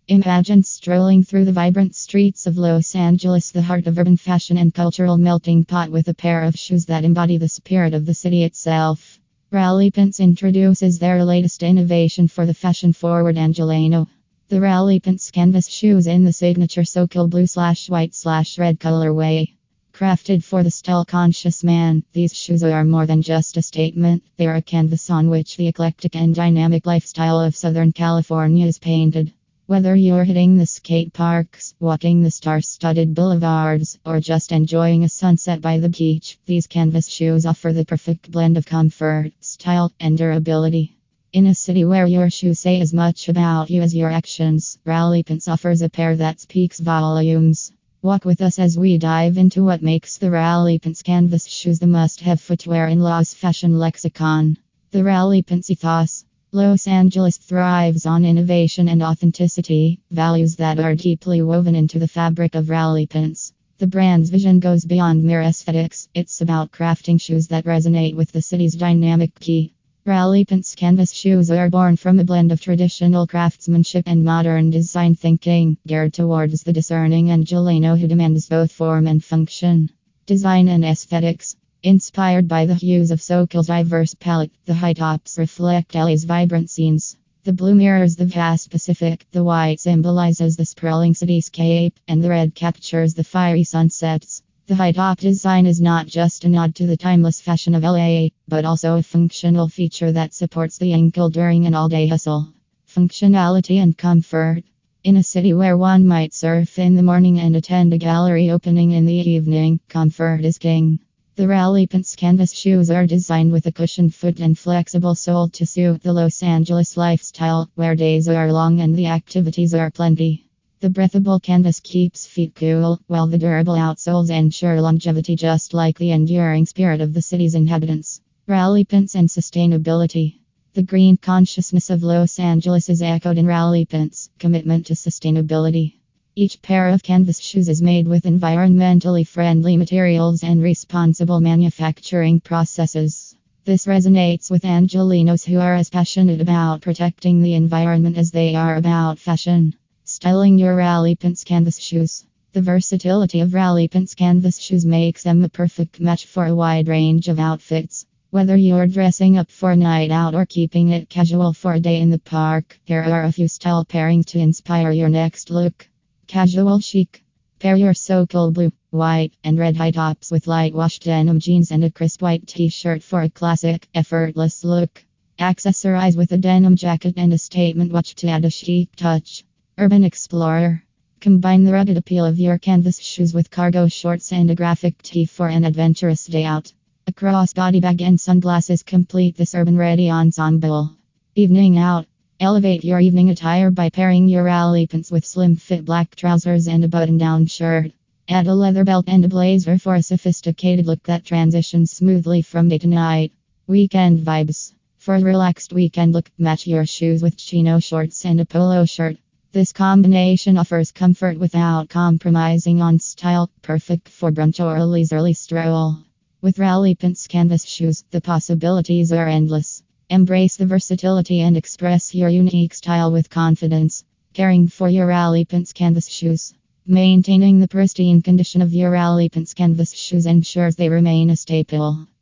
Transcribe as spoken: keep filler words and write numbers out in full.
Imagine strolling through the vibrant streets of Los Angeles, the heart of urban fashion and cultural melting pot, with a pair of shoes that embody the spirit of the city itself. Raleigh Pants introduces their latest innovation for the fashion-forward Angeleno. The Raleigh Pants canvas shoes in the signature Sokol blue slash white slash red colorway. Crafted for the style-conscious man, these shoes are more than just a statement. They are a canvas on which the eclectic and dynamic lifestyle of Southern California is painted. Whether you're hitting the skate parks, walking the star-studded boulevards, or just enjoying a sunset by the beach, these canvas shoes offer the perfect blend of comfort, style, and durability. In a city where your shoes say as much about you as your actions, Raleigh Pants offers a pair that speaks volumes. Walk with us as we dive into what makes the Raleigh Pants canvas shoes the must-have footwear in Los fashion lexicon. The Raleigh Pants ethos. Los Angeles thrives on innovation and authenticity, values that are deeply woven into the fabric of Raleigh Pants. The brand's vision goes beyond mere aesthetics. It's about crafting shoes that resonate with the city's dynamic key. Raleigh Pants canvas shoes are born from a blend of traditional craftsmanship and modern design thinking, geared towards the discerning Angeleno who demands both form and function. Design and aesthetics. Inspired by the hues of Sokol's diverse palette, the high tops reflect L A's vibrant scenes. The blue mirrors the vast Pacific, the white symbolizes the sprawling cityscape, and the red captures the fiery sunsets. The high top design is not just a nod to the timeless fashion of L A, but also a functional feature that supports the ankle during an all-day hustle. Functionality and comfort. In a city where one might surf in the morning and attend a gallery opening in the evening, comfort is king. The Raleigh Pants canvas shoes are designed with a cushioned foot and flexible sole to suit the Los Angeles lifestyle, where days are long and the activities are plenty. The breathable canvas keeps feet cool, while the durable outsoles ensure longevity, just like the enduring spirit of the city's inhabitants. Raleigh Pants and sustainability. The green consciousness of Los Angeles is echoed in Raleigh Pants' commitment to sustainability. Each pair of canvas shoes is made with environmentally friendly materials and responsible manufacturing processes. This resonates with Angelenos who are as passionate about protecting the environment as they are about fashion. Styling your Raleigh Pants canvas shoes. The versatility of Raleigh Pants canvas shoes makes them a perfect match for a wide range of outfits. Whether you're dressing up for a night out or keeping it casual for a day in the park, here are a few style pairings to inspire your next look. Casual chic. Pair your Sokol blue, white, and red high tops with light washed denim jeans and a crisp white t-shirt for a classic, effortless look. Accessorize with a denim jacket and a statement watch to add a chic touch. Urban explorer. Combine the rugged appeal of your canvas shoes with cargo shorts and a graphic tee for an adventurous day out. A crossbody bag and sunglasses complete this urban-ready ensemble. Evening out. Elevate your evening attire by pairing your Raleigh Pants with slim-fit black trousers and a button-down shirt. Add a leather belt and a blazer for a sophisticated look that transitions smoothly from day to night. Weekend vibes. For a relaxed weekend look, match your shoes with chino shorts and a polo shirt. This combination offers comfort without compromising on style, perfect for brunch or a leisurely stroll. With Raleigh Pants canvas shoes, the possibilities are endless. Embrace the versatility and express your unique style with confidence. Caring for your Raleigh Pants canvas shoes. Maintaining the pristine condition of your Raleigh Pants canvas shoes ensures they remain a staple.